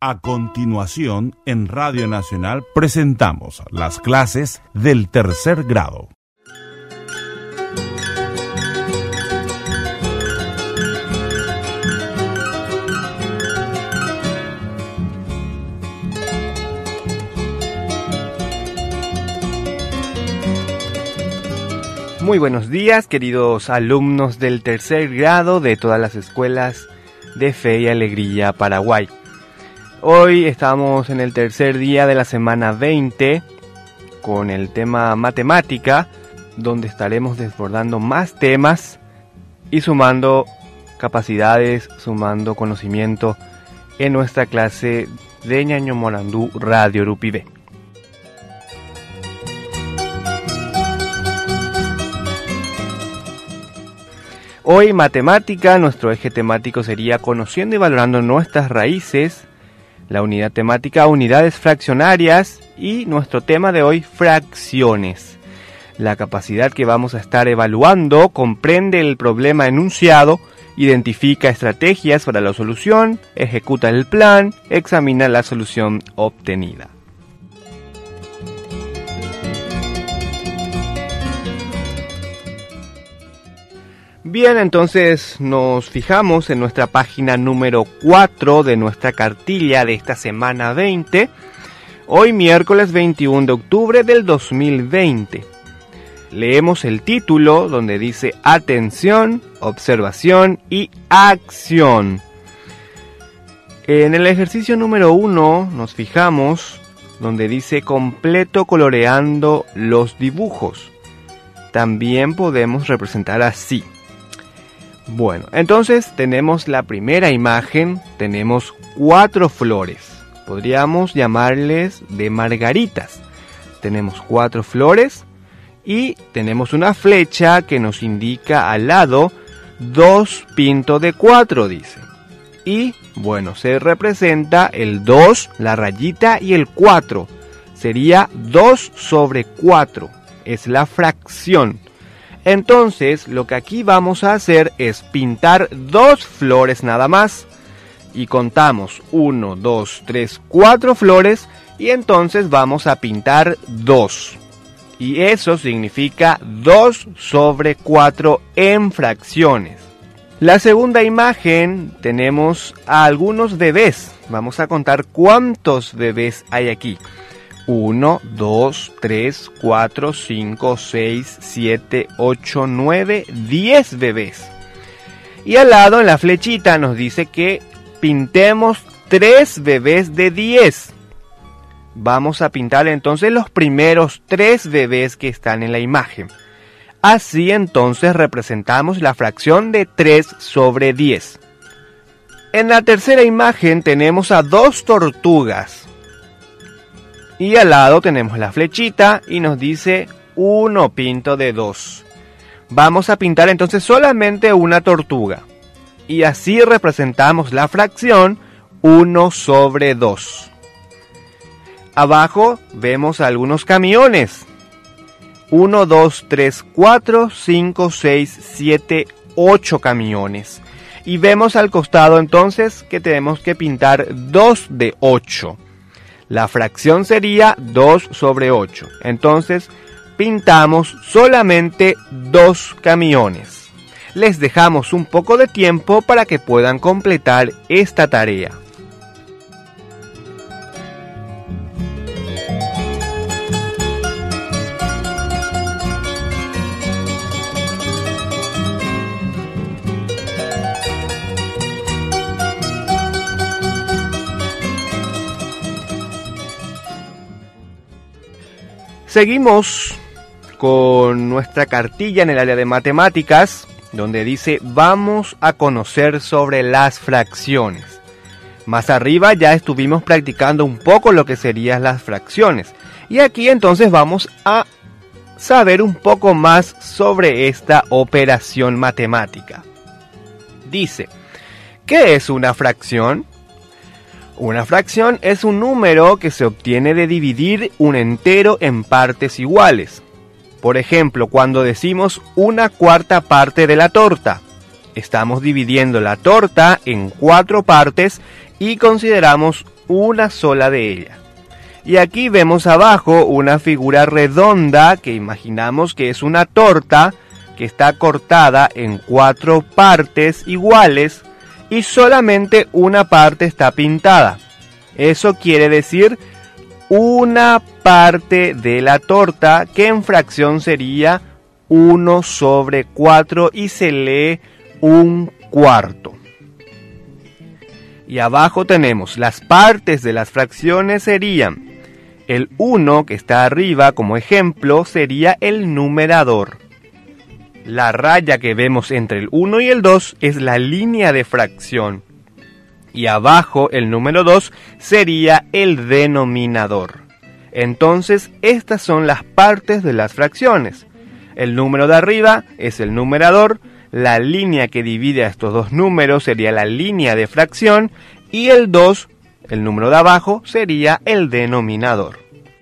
A continuación, en Radio Nacional presentamos las clases del tercer grado. Muy buenos días, queridos alumnos del tercer grado de todas las escuelas de Fe y Alegría Paraguay. Hoy estamos en el tercer día de la semana 20 con el tema matemática, donde estaremos desbordando más temas y sumando capacidades, sumando conocimiento en nuestra clase de Ñaño Morandú Radio Rupibé. Hoy matemática, nuestro eje temático sería conociendo y valorando nuestras raíces, la unidad temática unidades fraccionarias y nuestro tema de hoy fracciones. La capacidad que vamos a estar evaluando comprende el problema enunciado, identifica estrategias para la solución, ejecuta el plan, examina la solución obtenida. Bien, entonces nos fijamos en nuestra página número 4 de nuestra cartilla de esta semana 20, hoy miércoles 21 de octubre del 2020. Leemos el título donde dice atención, observación y acción. En el ejercicio número 1 nos fijamos donde dice completo coloreando los dibujos. También podemos representar así. Bueno, entonces tenemos la primera imagen, tenemos 4 flores, podríamos llamarles de margaritas. Tenemos 4 flores y tenemos una flecha que nos indica al lado 2 pinto de 4, dice. Y bueno, se representa el 2, la rayita y el 4, sería 2 sobre 4, es la fracción. Entonces, lo que aquí vamos a hacer es pintar 2 flores nada más. Y contamos 1, 2, 3, 4 flores. Y entonces vamos a pintar 2. Y eso significa 2 sobre 4 en fracciones. La segunda imagen tenemos a algunos bebés. Vamos a contar cuántos bebés hay aquí. 1, 2, 3, 4, 5, 6, 7, 8, 9, 10 bebés. Y al lado en la flechita nos dice que pintemos 3 bebés de 10. Vamos a pintar entonces los primeros 3 bebés que están en la imagen. Así entonces representamos la fracción de 3 sobre 10. En la tercera imagen tenemos a 2 tortugas. Y al lado tenemos la flechita y nos dice 1 pinto de 2. Vamos a pintar entonces solamente una tortuga. Y así representamos la fracción 1 sobre 2. Abajo vemos algunos camiones. 1, 2, 3, 4, 5, 6, 7, 8 camiones. Y vemos al costado entonces que tenemos que pintar 2 de 8. La fracción sería 2 sobre 8. Entonces, pintamos solamente 2 camiones. Les dejamos un poco de tiempo para que puedan completar esta tarea. Seguimos con nuestra cartilla en el área de matemáticas, donde dice vamos a conocer sobre las fracciones. Más arriba ya estuvimos practicando un poco lo que serían las fracciones. Y aquí entonces vamos a saber un poco más sobre esta operación matemática. Dice, ¿qué es una fracción? Una fracción es un número que se obtiene de dividir un entero en partes iguales. Por ejemplo, cuando decimos 1/4 parte de la torta, estamos dividiendo la torta en 4 partes y consideramos una sola de ellas. Y aquí vemos abajo una figura redonda que imaginamos que es una torta que está cortada en 4 partes iguales y solamente una parte está pintada. Eso quiere decir una parte de la torta, que en fracción sería 1/4 y se lee 1/4. Y abajo tenemos las partes de las fracciones serían el 1 que está arriba como ejemplo sería el numerador. La raya que vemos entre el 1 y el 2 es la línea de fracción. Y abajo el número 2 sería el denominador. Entonces estas son las partes de las fracciones. El número de arriba es el numerador, la línea que divide a estos dos números sería la línea de fracción y el 2, el número de abajo, sería el denominador.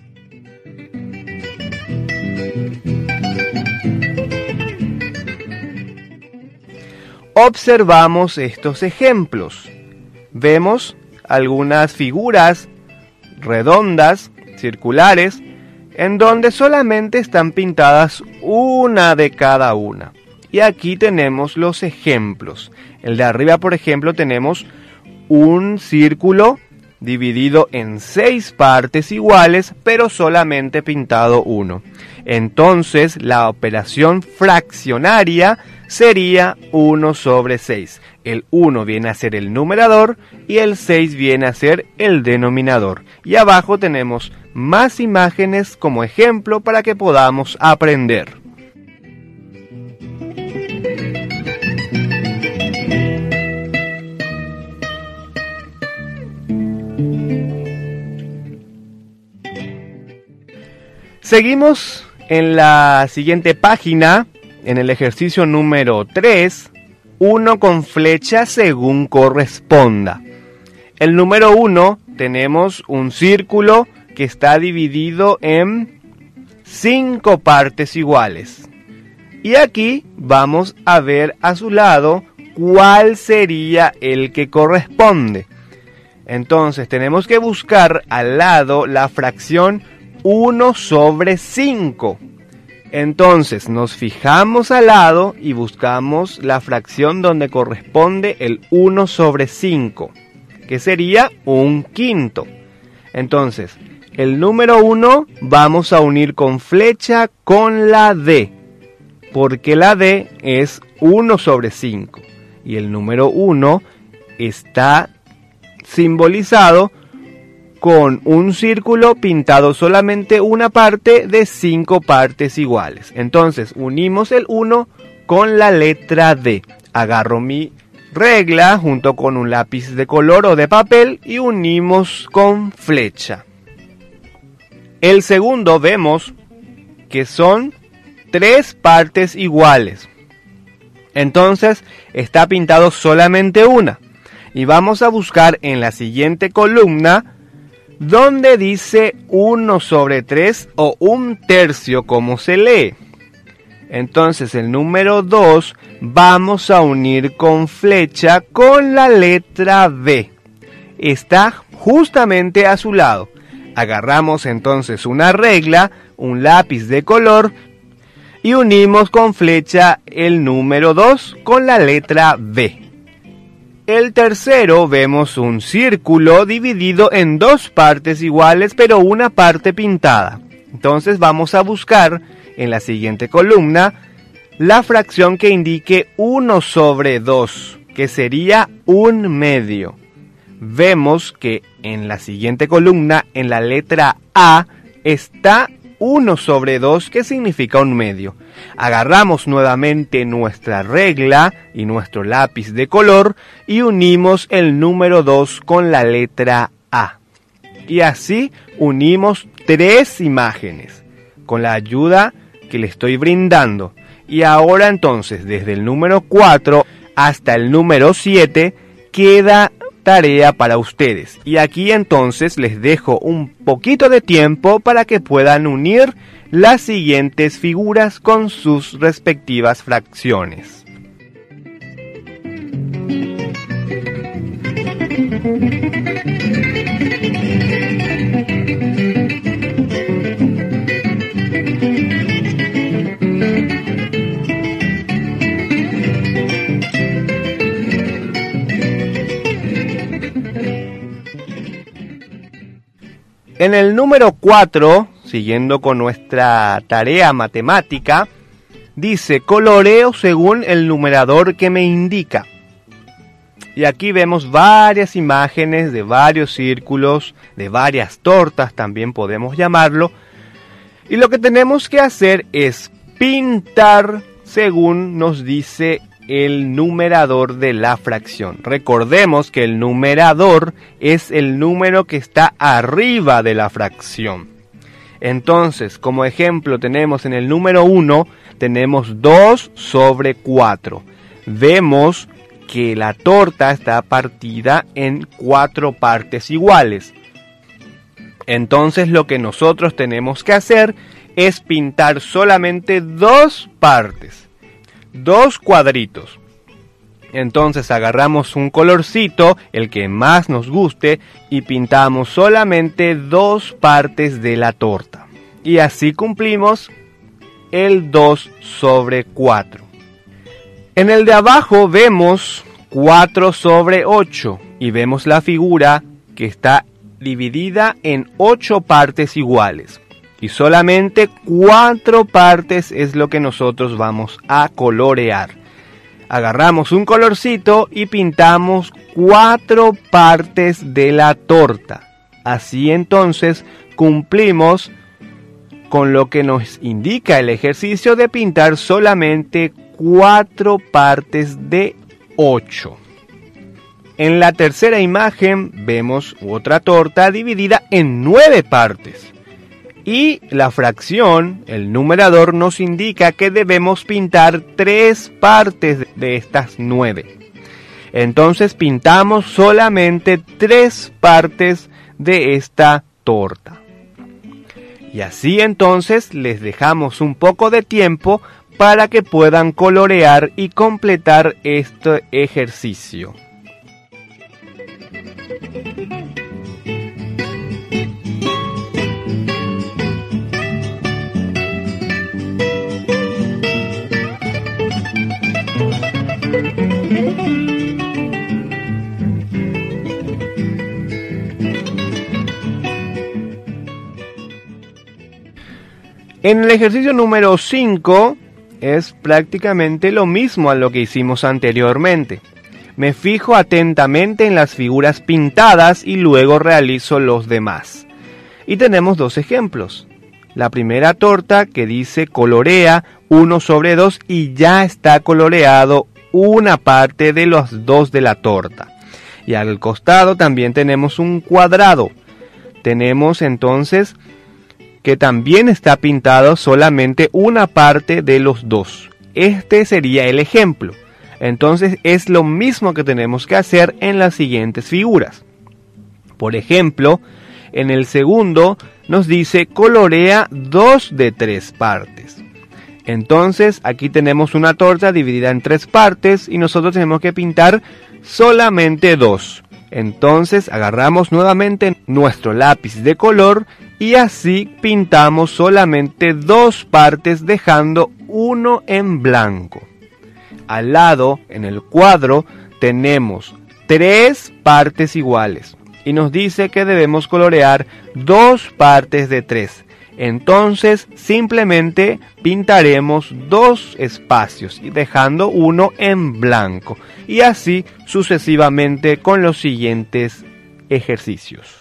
Observamos estos ejemplos. Vemos algunas figuras redondas, circulares, en donde solamente están pintadas una de cada una. Y aquí tenemos los ejemplos. El de arriba, por ejemplo, tenemos un círculo dividido en 6 partes iguales, pero solamente pintado uno. Entonces, la operación fraccionaria sería 1/6. El 1 viene a ser el numerador y el 6 viene a ser el denominador. Y abajo tenemos más imágenes como ejemplo para que podamos aprender. Seguimos en la siguiente página, en el ejercicio número 3, 1 con flecha según corresponda. El número 1 tenemos un círculo que está dividido en 5 partes iguales. Y aquí vamos a ver a su lado cuál sería el que corresponde. Entonces tenemos que buscar al lado la fracción 1/5. Entonces nos fijamos al lado y buscamos la fracción donde corresponde el 1/5, que sería 1/5. Entonces, el número 1 vamos a unir con flecha con la D, porque la D es 1/5 y el número 1 está simbolizado con un círculo pintado solamente una parte de 5 partes iguales. Entonces unimos el 1 con la letra D. Agarro mi regla junto con un lápiz de color o de papel y unimos con flecha. El segundo vemos que son 3 partes iguales. Entonces está pintado solamente una. Y vamos a buscar en la siguiente columna donde dice 1/3 o 1/3 como se lee. Entonces el número 2 vamos a unir con flecha con la letra B. Está justamente a su lado. Agarramos entonces una regla, un lápiz de color y unimos con flecha el número 2 con la letra B. El tercero vemos un círculo dividido en 2 partes iguales, pero una parte pintada. Entonces vamos a buscar en la siguiente columna la fracción que indique 1/2, que sería 1/2. Vemos que en la siguiente columna, en la letra A, está 1/2, que significa 1/2. Agarramos nuevamente nuestra regla y nuestro lápiz de color y unimos el número 2 con la letra A. Y así unimos 3 imágenes con la ayuda que le estoy brindando. Y ahora entonces, desde el número 4 hasta el número 7, queda tarea para ustedes. Y aquí entonces les dejo un poquito de tiempo para que puedan unir las siguientes figuras con sus respectivas fracciones. En el número 4, siguiendo con nuestra tarea matemática, dice coloreo según el numerador que me indica. Y aquí vemos varias imágenes de varios círculos, de varias tortas también podemos llamarlo. Y lo que tenemos que hacer es pintar según nos dice el numerador de la fracción. Recordemos que el numerador es el número que está arriba de la fracción. Entonces, como ejemplo tenemos en el número 1, tenemos 2 sobre 4. Vemos que la torta está partida en 4 partes iguales. Entonces lo que nosotros tenemos que hacer es pintar solamente 2 partes, 2 cuadritos. Entonces agarramos un colorcito, el que más nos guste, y pintamos solamente 2 partes de la torta. Y así cumplimos el 2 sobre 4. En el de abajo vemos 4 sobre 8 y vemos la figura que está dividida en 8 partes iguales. Y solamente 4 partes es lo que nosotros vamos a colorear. Agarramos un colorcito y pintamos 4 partes de la torta. Así entonces cumplimos con lo que nos indica el ejercicio de pintar solamente 4 partes de 8. En la tercera imagen vemos otra torta dividida en 9 partes. Y la fracción, el numerador, nos indica que debemos pintar 3 partes de estas 9. Entonces pintamos solamente 3 partes de esta torta. Y así entonces les dejamos un poco de tiempo para que puedan colorear y completar este ejercicio. En el ejercicio número 5 es prácticamente lo mismo a lo que hicimos anteriormente. Me fijo atentamente en las figuras pintadas y luego realizo los demás. Y tenemos 2 ejemplos. La primera torta que dice colorea 1 sobre 2 y ya está coloreado una parte de los 2 de la torta. Y al costado también tenemos un cuadrado. Tenemos entonces que también está pintado solamente una parte de los 2. Este sería el ejemplo. Entonces es lo mismo que tenemos que hacer en las siguientes figuras. Por ejemplo, en el segundo nos dice colorea 2 de 3 partes. Entonces aquí tenemos una torta dividida en 3 partes y nosotros tenemos que pintar solamente 2. Entonces agarramos nuevamente nuestro lápiz de color y así pintamos solamente 2 partes dejando 1 en blanco. Al lado, en el cuadro, tenemos 3 partes iguales y nos dice que debemos colorear 2 partes de 3. Entonces simplemente pintaremos 2 espacios dejando 1 en blanco y así sucesivamente con los siguientes ejercicios.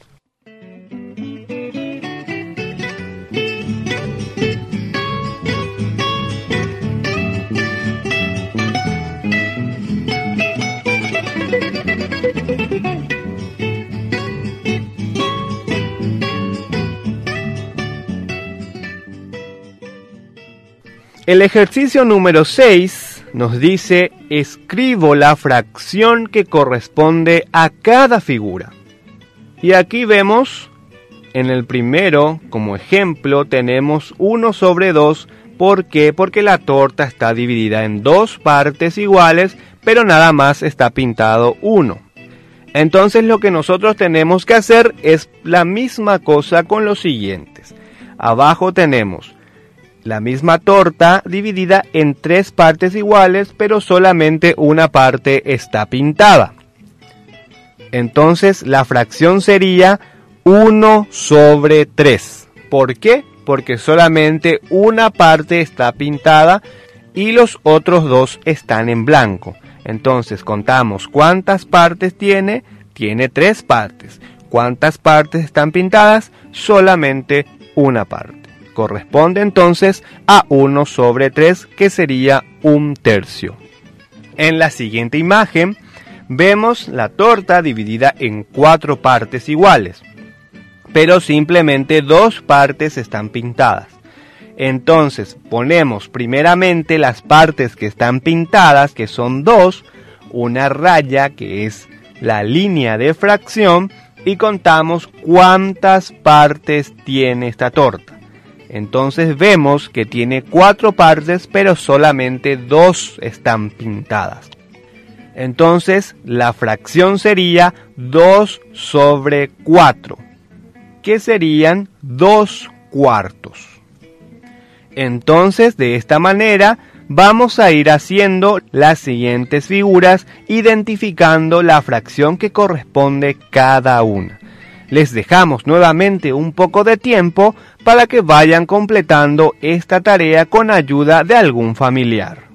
El ejercicio número 6 nos dice, escribo la fracción que corresponde a cada figura. Y aquí vemos, en el primero, como ejemplo, tenemos 1 sobre 2. ¿Por qué? Porque la torta está dividida en 2 partes iguales, pero nada más está pintado 1. Entonces lo que nosotros tenemos que hacer es la misma cosa con los siguientes. Abajo tenemos la misma torta dividida en 3 partes iguales, pero solamente una parte está pintada. Entonces la fracción sería 1 sobre 3. ¿Por qué? Porque solamente una parte está pintada y los otros dos están en blanco. Entonces contamos cuántas partes tiene. Tiene 3 partes. ¿Cuántas partes están pintadas? Solamente una parte. Corresponde entonces a 1 sobre 3, que sería 1/3. En la siguiente imagen vemos la torta dividida en 4 partes iguales, pero simplemente 2 partes están pintadas. Entonces ponemos primeramente las partes que están pintadas, que son 2, una raya que es la línea de fracción, y contamos cuántas partes tiene esta torta. Entonces vemos que tiene 4 partes, pero solamente 2 están pintadas. Entonces la fracción sería 2 sobre 4, que serían 2 cuartos. Entonces de esta manera vamos a ir haciendo las siguientes figuras, identificando la fracción que corresponde cada una. Les dejamos nuevamente un poco de tiempo para que vayan completando esta tarea con ayuda de algún familiar.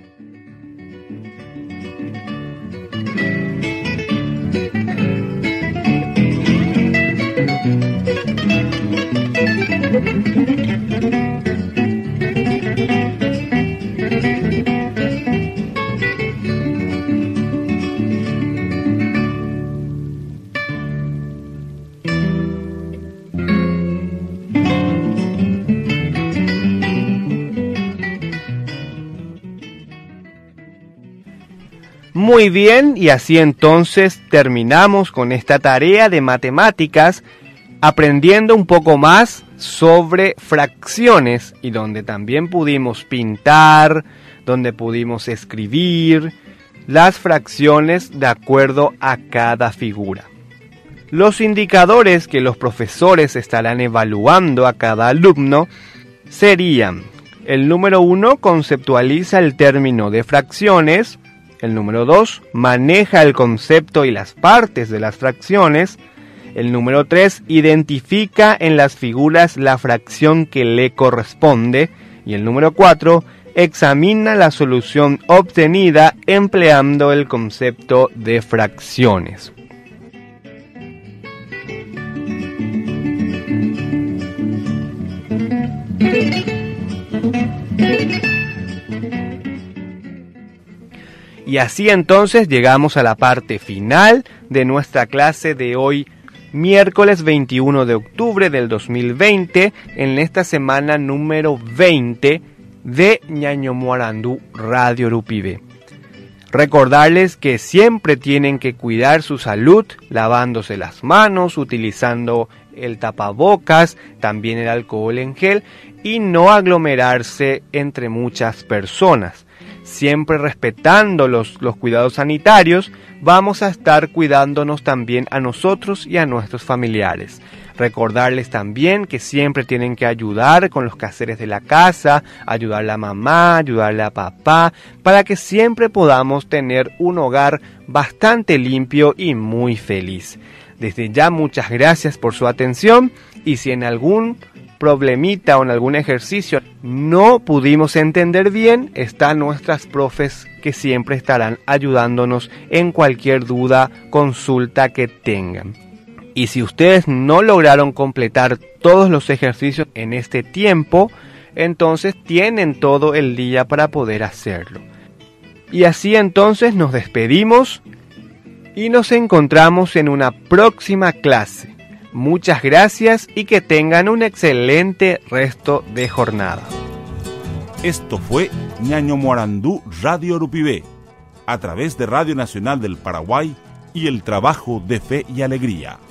Muy bien, y así entonces terminamos con esta tarea de matemáticas, aprendiendo un poco más sobre fracciones, y donde también pudimos pintar, donde pudimos escribir las fracciones de acuerdo a cada figura. Los indicadores que los profesores estarán evaluando a cada alumno serían: el número 1 conceptualiza el término de fracciones, el número 2 maneja el concepto y las partes de las fracciones, el número 3 identifica en las figuras la fracción que le corresponde, y el número 4 examina la solución obtenida empleando el concepto de fracciones. Y así entonces llegamos a la parte final de nuestra clase de hoy, miércoles 21 de octubre del 2020, en esta semana número 20 de Ñañomoarandú Radio Urupibé. Recordarles que siempre tienen que cuidar su salud, lavándose las manos, utilizando el tapabocas, también el alcohol en gel, y no aglomerarse entre muchas personas. Siempre respetando los cuidados sanitarios, vamos a estar cuidándonos también a nosotros y a nuestros familiares. Recordarles también que siempre tienen que ayudar con los quehaceres de la casa, ayudarle a mamá, ayudarle a papá, para que siempre podamos tener un hogar bastante limpio y muy feliz. Desde ya muchas gracias por su atención, y si en algún problemita o en algún ejercicio no pudimos entender bien, están nuestras profes que siempre estarán ayudándonos en cualquier duda, consulta que tengan. Y si ustedes no lograron completar todos los ejercicios en este tiempo, entonces tienen todo el día para poder hacerlo. Y así entonces nos despedimos y nos encontramos en una próxima clase. Muchas gracias y que tengan un excelente resto de jornada. Esto fue Ñañomoarandú Radio Urupibé, a través de Radio Nacional del Paraguay y el trabajo de Fe y Alegría.